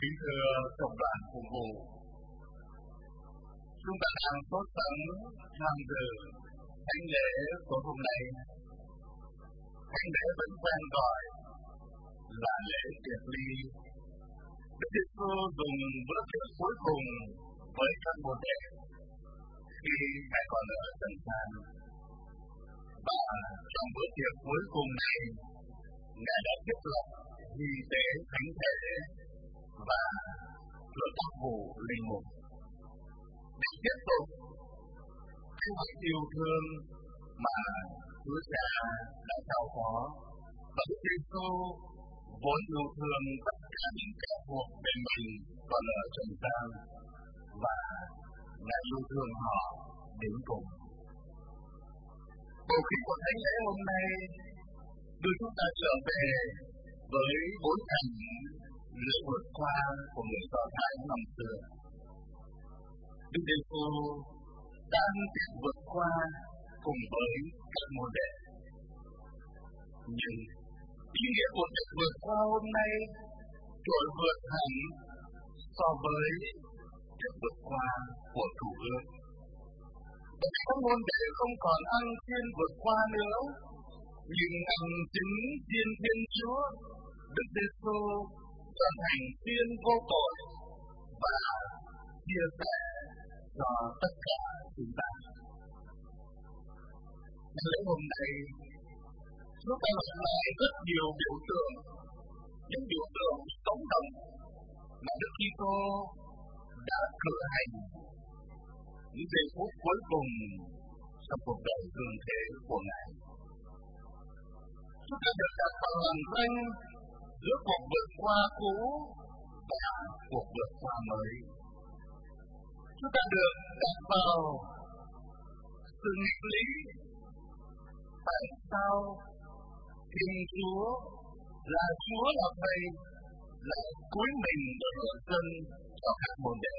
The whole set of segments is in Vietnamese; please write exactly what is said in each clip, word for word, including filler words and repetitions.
Kính thưa cộng đoàn phục vụ, chúng ta đang tốt tấn tham dự thánh lễ của hôm nay. Thánh lễ vẫn quen gọi là lễ tiệc ly. Đức Giêsu dùng bữa tiệc cuối cùng với các môn đệ khi Ngài còn ở trần gian. Và trong bữa tiệc cuối cùng này, Ngài đã thiết lập hy tế thánh thể và luật pháp vụ linh mục để tiếp tục cái hoạt yêu thương mà Chúa Cha đã trao phó. Và Đức Giêsu vốn yêu thương tất cả những kẻ thuộc về mình còn ở trần gian, và Ngài yêu thương họ đến cùng. Bầu khí của thánh lễ hôm nay đưa chúng ta trở về với bối cảnh lễ vượt qua của người Do Thái năm xưa. Đức Giêsu đã ăn tiệc vượt qua cùng với các môn đệ. Nhưng ý nghĩa của tiệc vượt qua hôm nay trội vượt hẳn so với tiệc vượt qua của Thủ ước. Bởi các môn đệ không còn ăn chiên vượt qua nữa, nhưng ăn chính chiên Thiên Chúa. Đức Giêsu trở thành chiên vô tội và chia sẻ cho tất cả chúng ta. Ngày lễ hôm nay, chúng ta gặp lại rất nhiều biểu tượng, những biểu tượng sống động mà Đức Kitô đã cử hành những giây phút cuối cùng trong cuộc đời dương thế của Ngài. Chúng ta được đặt vào làn ranh giữa cuộc vượt qua cũ và cuộc vượt qua mới. Chúng ta được đặt vào sự nghịch lý. Tại sao Thiên Chúa là Chúa là Thầy lại cúi mình để rửa chân cho các môn đệ?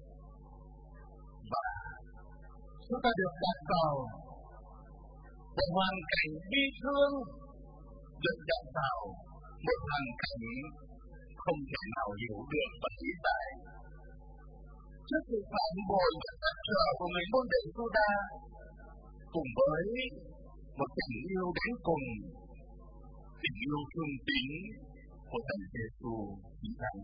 Và chúng ta được đặt vào một hoàn cảnh bi thương, được đặt vào một hoàn cảnh không thể nào hiểu được và lý giải. Trước sự phản bội và trắc trở của người môn đệ Giô-đa, cùng với một tình yêu đến cùng, tình yêu thương tín của Thánh Giêsu Chí Thánh.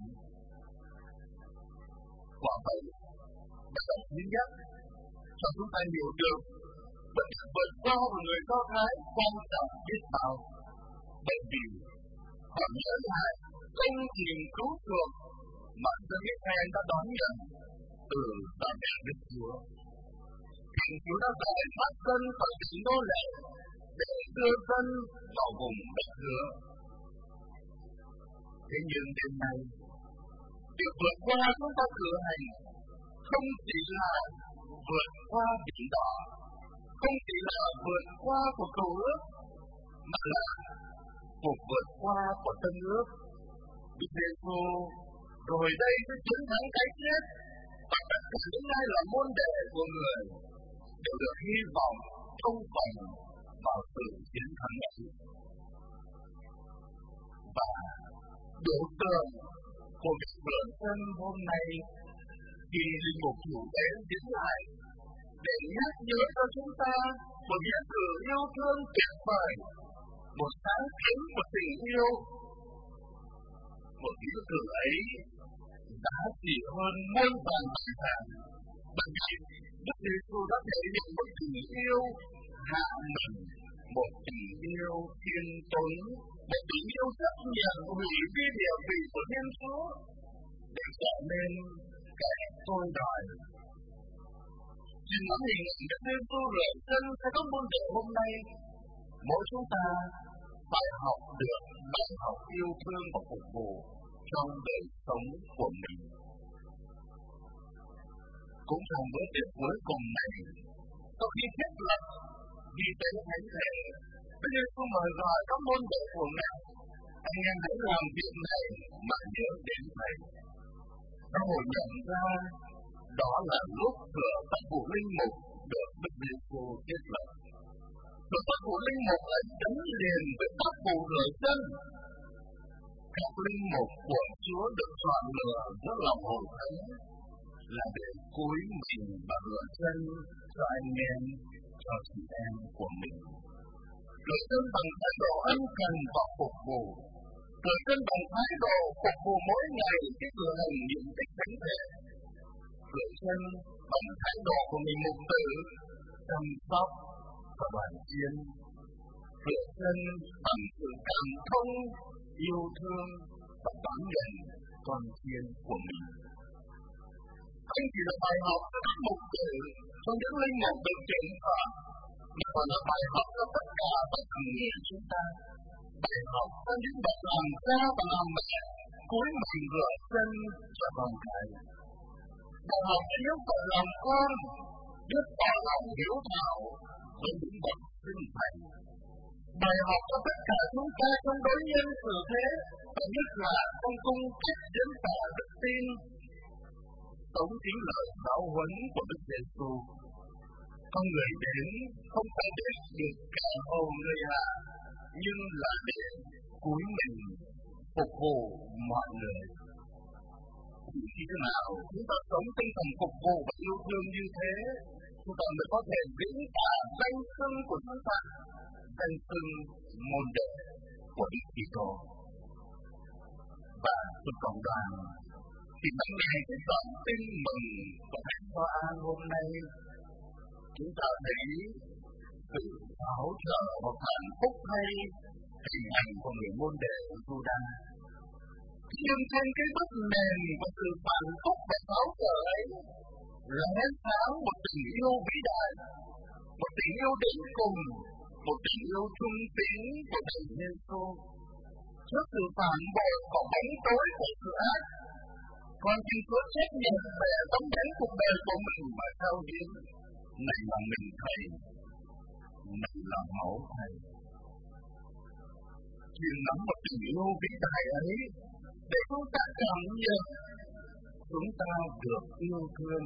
Quả vậy, bài học thứ nhất cho chúng ta hiểu được việc vượt qua của người Do Thái quan trọng biết bao, bởi vì họ nhớ lại công trình cứu chuộc mà dân Israel đã đón nhận từ bà mẹ Đức Chúa. Thiên Chúa đã giải thoát dân khỏi cảnh nô lệ để đưa dân vào vùng đất hứa. Thế nhưng đêm nay, việc vượt qua chúng ta cử hành không chỉ là vượt qua biển đỏ, không chỉ là vượt qua cuộc cầu ước, mà là cuộc vượt qua của tân ước. Đức Giêsu rồi đây với chiến thắng cái chết, và tất cả những ai là môn đệ của người đều được hy vọng không phần vào sự chiến thắng ấy. Và biểu tượng của việc rửa chân hôm nay khi linh mục chủ tế diễn lại để nhắc nhớ cho chúng ta một hiện cử yêu thương tuyệt vời, một sáng kiến của tình yêu. Một nghĩa cử ấy giá trị hơn muôn vàn tài sản, bởi vì Đức Giêsu đã thể hiện một tình yêu hạ mình, một tình yêu thiên tuấn, một tình yêu chấp nhận hủy vi địa vị của Thiên Chúa để trở nên kẻ tôi đòi. Nhìn ngắm hình ảnh Đức Giêsu rửa chân cho các môn đệ hôm nay, mỗi chúng ta phải học được bài học yêu thương và phục vụ trong đời sống của mình. Cũng trong bữa tiệc cuối cùng này, sau khi thiết lập ghi tế thánh thể, Đức Giêsu mời gọi các môn đệ của Ngài: anh em hãy làm việc này mà nhớ đến Thầy. Các hội nhận ra đó là lúc cửa pháp vụ linh mục được Đức Giêsu thiết lập. Cửa pháp vụ linh mục lại gắn liền với pháp vụ rửa chân. Các linh mục của Chúa được chọn lựa giữa lòng hội thánh là để cúi mình và rửa chân cho anh em, cho chị em của mình. Rửa chân bằng thái độ ân cần và phục vụ. Rửa chân bằng thái độ phục vụ mỗi ngày cái cử hành nhiệm tích thánh thể. Rửa chân bằng thái độ của mình mục tử, chăm sóc và đoàn viên. Rửa chân bằng sự cảm thông, yêu thương và đón nhận con chiên của mình. Không chỉ là bài học cho các mục tử, cho những linh mục được chuyển chọn, mà còn là bài học cho tất cả các thành viên chúng ta. Bài học cho những bậc làm cha và làm mẹ, cúi mình rửa chân cho con cái. Bài học cho những bậc làm con, biết tỏ lòng hiếu thảo với những bậc sinh thành. Bài học cho tất cả chúng ta trong đối nhân xử thế, và nhất là trong cung cách diễn tả đức tin. Sống chính lời giáo huấn của Đức Giêsu. Con người đến không phải để được cả hầu người hạ, nhưng là để cúi mình phục vụ mọi người. Chỉ khi thế nào chúng ta sống tinh thần phục vụ và yêu thương như thế, chúng ta mới có thể vĩnh tả danh xưng của chúng ta, danh xưng môn đệ của Đức Kitô. Và trong cộng đoàn thì năm nay cái đoạn tin mừng của Thánh Gioan hôm nay, chúng ta thấy sự hảo trợ và phản phúc hay hình ảnh của người môn đệ Giuđa. Nhưng trên cái bức nền của sự phản phúc và hảo trợ ấy là nét sáng một tình yêu vĩ đại, một tình yêu đến cùng, một tình yêu trung tín của Thầy Giêsu. Trước sự phản bội và bóng tối của sự ác, con xin Chúa trách nhiệm để đóng đến cuộc đời của mình mà theo hiến. Này là mình Thầy, này là máu Thầy. Truyền nắm một tình yêu vĩ đại ấy, để chúng ta cảm nhận chúng ta được yêu thương.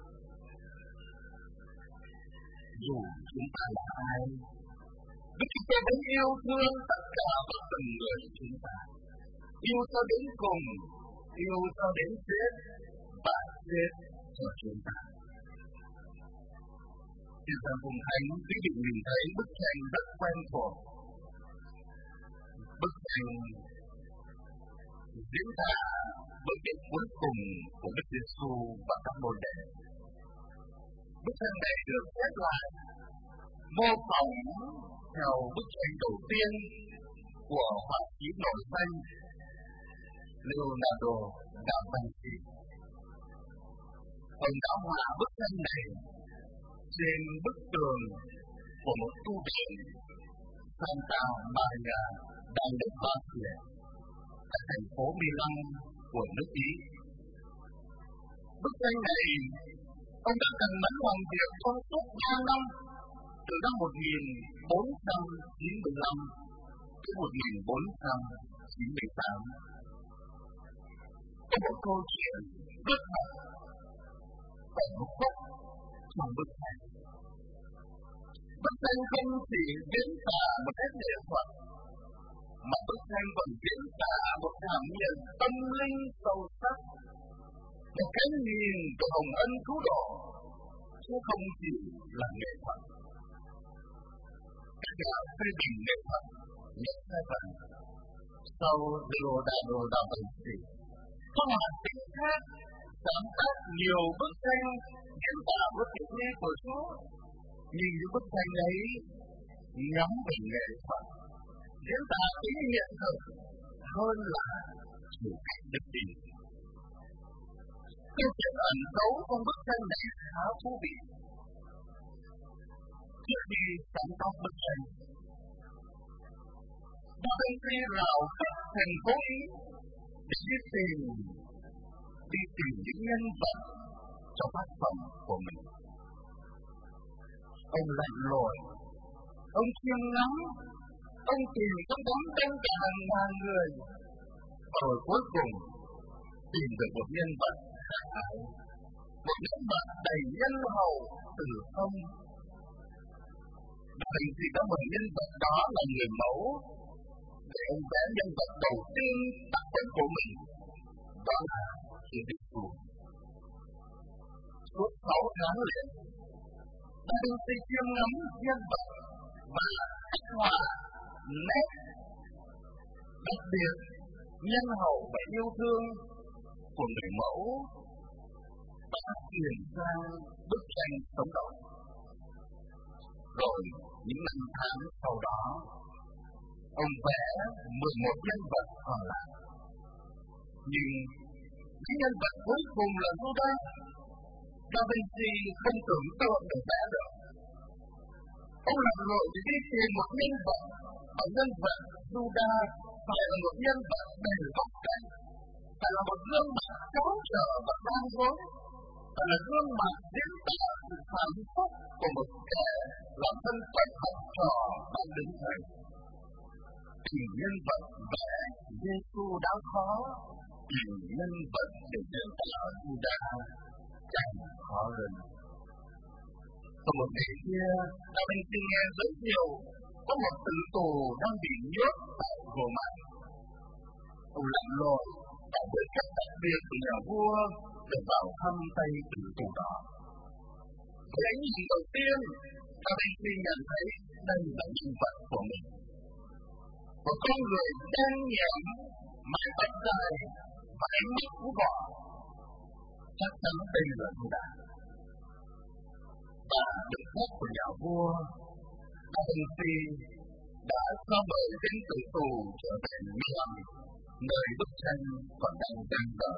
Dù chúng ta là ai, Đức Kitô vẫn yêu thương tất cả các từng người chúng ta. Yêu cho đến cùng, yêu cho đến chết, và chết cho chúng ta. Trên trang Phụng Thánh, quý vị nhìn thấy bức tranh rất quen thuộc. Bức tranh diễn tả bữa tiệc cuối cùng của Đức Giêsu và các môn đệ. Bức tranh này được xếp lại mô phỏng theo bức tranh đầu tiên của họa sĩ nổi danh Leonardo da Vinci. Ông đã họa bức tranh này trên bức tường của một tu viện Santa Maria delle Grazie tại thành phố Milan của nước Ý. Bức tranh này ông đã cần mẫn làm việc trong suốt ba năm, từ năm một nghìn bốn trăm chín mươi lăm đến một nghìn bốn trăm chín mươi tám. Có một câu chuyện rất thật và một khúc trong bức tranh. Bức tranh không chỉ diễn tả một nét nghệ thuật, mà bức tranh còn diễn tả một cảm nhận tâm linh sâu sắc, một cái nhìn của hồng ân cứu độ, chứ không chỉ là nghệ thuật. Các nhà phê bình nghệ thuật nhận ra rằng sau Leonardo da Vinci, có họa sĩ khác sáng tác nhiều bức tranh diễn tả bức tiệc lễ của Chúa, nhưng những bức tranh ấy nhắm về nghệ thuật, diễn tả tính hiện thực hơn là chủ cách đức tin. Câu chuyện ẩn giấu trong bức tranh này khá thú vị. Trước khi sáng tác bức tranh, Da Vinci rào khắp thành phố Ý để đi tìm, đi tìm những nhân vật cho tác phẩm của mình. Ông lặn lội, ông chiêm ngắm, ông tìm trong đám đông cả hàng ngàn người, rồi cuối cùng tìm được một nhân vật khả ái, một nhân vật đầy nhân hậu từ ông. Da Vinci đã mời nhân vật đó là người mẫu để ông vẽ nhân vật đầu tiên tác phẩm của mình, đó là Chúa Giêsu. Suốt sáu tháng liền, Da Vinci chiêm ngắm nhân vật và khắc họa nét đặc biệt, nhân hậu và yêu thương của người mẫu đã chuyển sang bức tranh sống động. Rồi những năm tháng sau đó, ông vẽ mười một nhân vật còn lại. Nhưng những nhân vật cuối cùng là Judas, Da Vinci không tưởng tượng được vẽ được. Ông làm rồi để đi tìm một nhân vật, và nhân vật Judas phải là một nhân vật đầy góc cạnh, phải là một gương mặt tráo trở và đang dối, phải là gương mặt diễn tả sự hạnh phúc của một kẻ làm thân phận học trò đang đứng thầy. Thì nhân vật vẽ Giêsu đã khó, thì nhân vật để diễn tả Judas chẳng khó hơn. Còn một ngày kia, Da Vinci nghe rất nhiều có một tử tù đang bị nhốt tại Roma. Ông lặn lội tại bữa tiệc đặc biệt của nhà vua để vào thăm tay tử tù đó. Với ánh nhìn đầu tiên, Da Vinci nhận thấy đây là nhân vật của mình. Một con người đen nhẽm, mái tóc dài và ánh mắt cú bọ. Chắc chắn đây là Judas. Và được phép của nhà vua, Da Vinci đã cho mời đến tử tù trở về Milan, nơi bức tranh còn đang đang đợi.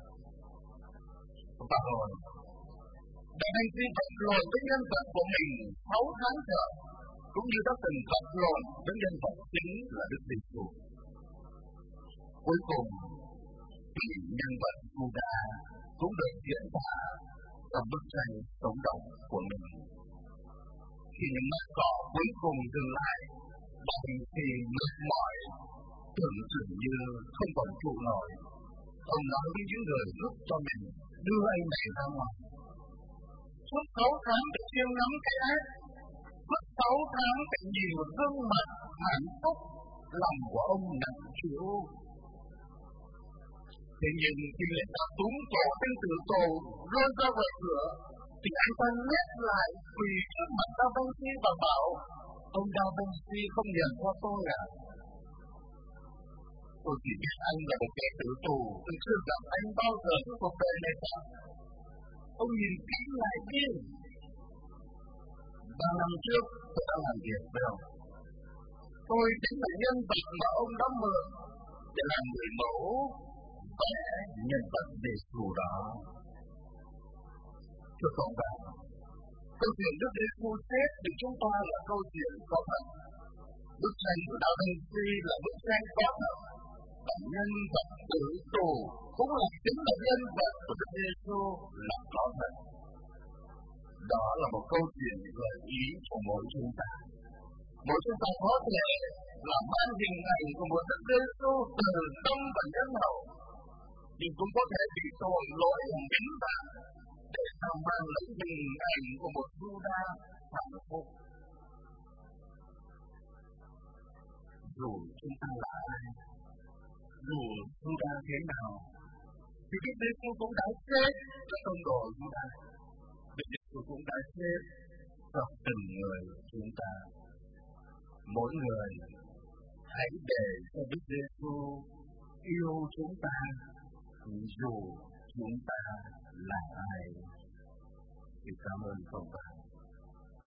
Và rồi, Da Vinci vật lộn với nhân vật của mình sáu tháng trời, cũng như đã từng vật lộn với nhân vật chính là Đức Giêsu. Cuối cùng, thì nhân vật Judas cũng được diễn tả trong bức tranh sống động của mình. Khi những mắt cỏ cuối cùng dừng lại, Da Vinci mệt mỏi, tưởng chừng như không còn trụ nổi. Ông nói với những người giúp cho mình đưa anh này ra ngoài. Suốt sáu tháng để chiêm ngắm cái ác, suốt sáu tháng để nhìn một gương mặt hạnh phúc, lòng của ông nặng chịu. Thế nhưng khi người ta túm cổ tên tử tù rơi ra ngoài cửa, thì anh ta nét lại quỳ trước mặt Da Vinci và bảo: ông Da Vinci không nhận ra tôi à? Tôi chỉ biết anh là một kẻ tử tù, tôi chưa gặp anh bao giờ trong cuộc đời này cả. Ông nhìn kỹ lại đi. Ba năm trước tôi đã làm việc với ông. Tôi chính là nhân vật mà ông đã mượn để làm người mẫu vẽ nhân vật Giêsu đó. Thưa các bạn, câu chuyện Đức Giêsu chết thì chúng ta là câu chuyện có thật. Bức tranh của Da Vinci là bức tranh có thật. Và nhân vật tử tù cũng là chính là nhân vật của Đức Giêsu là có thật. Đó là một câu chuyện gợi ý của mỗi chúng ta. Mỗi chúng ta có thể là mang hình ảnh của một Đức Giêsu từ tâm và nhân hậu, nhưng cũng có thể bị tội lỗi biến dạng để ta mang lấy hình ảnh của một Judas hạnh phúc. Dù chúng ta là ai, dù Judas thế nào, thì Đức Giêsu cũng đã chết cho tông đồ Judas. Đức Giêsu cũng đã chết cho từng người chúng ta. Mỗi người hãy để cho Đức Giêsu yêu chúng ta dù chúng ta là ai. Thì cảm ơn các bạn.